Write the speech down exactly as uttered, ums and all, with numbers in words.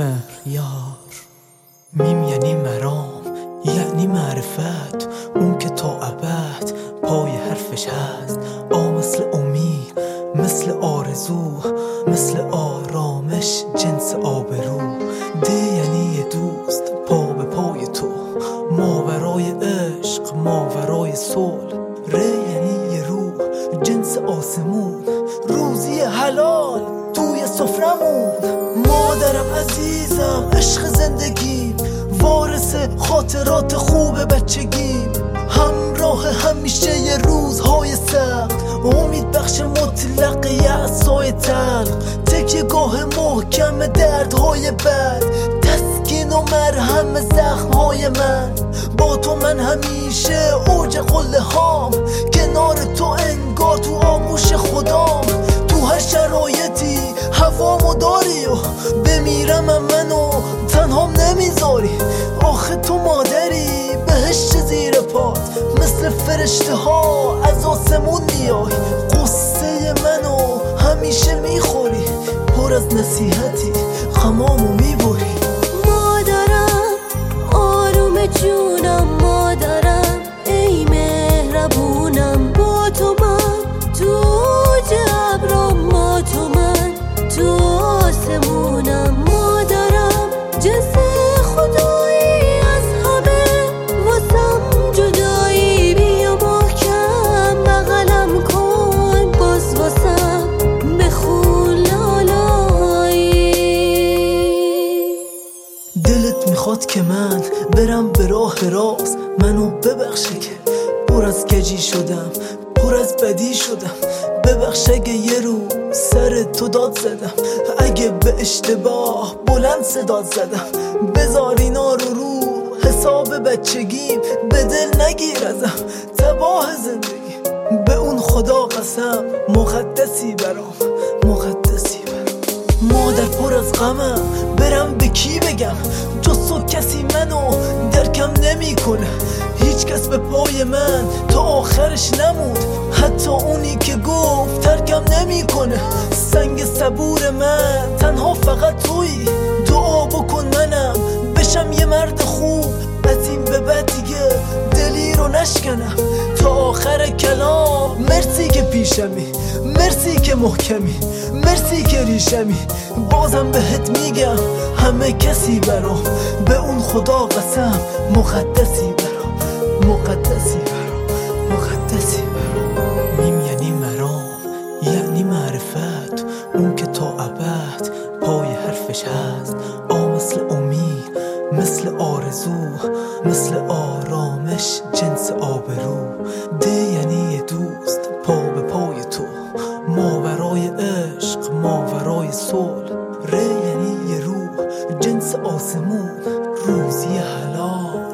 مهر یار. میم یعنی مرام، یعنی معرفت، اون که تا ابد پای حرفش هست. آ مثل امید، مثل آرزو، مثل آرامش، جنس آبرو. ده یعنی یه دوست پا به پای تو، ماورای عشق، ماورای صلح. ره یعنی یه روح، جنس آسمون، روزی حلال توی سفرمون. مادرم عزیزم، عشق زندگیم، وارث خاطرات خوب بچگیم، همراه همیشه یه روزهای سخت، امید بخش مطلق یأسای تلخ، تکیه گاه محکم دردهای بد، تسکین و مرهم زخمهای من. با تو من همیشه اوج قله هام، کنار تو انگار تو آغوش خدام. تو هر شرایطی هوامو داری و بمیرم منو تنهام نمیذاری. آخه تو مادری، بهشت زیر پات، مثل فرشته ها از آسمون میای. قصه منو همیشه میخوری، پر از نصیحتی خمامو میبری. مادرم آروم جونم، مادرم ای مهربونم. با تو من تو اوج ابرام، ما تو من تو آسمونم. مادرم جنس خدایی از همه، واسم جدایی. بیا محکم بغلم کن، باز واسم بخون لالایی. دلت میخواد که من برم به راه راست، منو ببخشه که پر از کجی شدم، پر از بدی شدم. ببخش اگه یه رو سر تو داد زدم، اگه به اشتباه بلند صداد زدم. بذار اینا رو رو حساب بچگیم، به دل نگیر ازم تباه زندگی. به اون خدا قسم مقدسی برام، مقدسی برام. مادر پر از غمم، برم به کی بگم؟ جز تو کسی منو درکم نمی کنه. هیچ کس به پای من تا آخرش نمود، حتی اونی که گفت ترکم نمی کنه. سنگ صبور من تنها فقط تویی، دعا بکن منم بشم یه مرد خوب. از این به بعد دیگه دلی رو نشکنم تا آخر کلام. مرسی که پیشمی، مرسی که محکمی، مرسی که ریشمی. بازم بهت میگم همه کسی برام، به اون خدا قسم مقدسی برام، مقدسی برام، مقدسی برام. میم یعنی مرام، یعنی معرفت، اون که تا ابد پای حرفش هست. آ مثل امید، مثل آرزو، مثل آرامش، جنس آبرو. ده یعنی یه دوست پا به پای تو، ماورای عشق، ماورای صلح. ره یعنی یه روح، جنس آسمون، روزی حلال.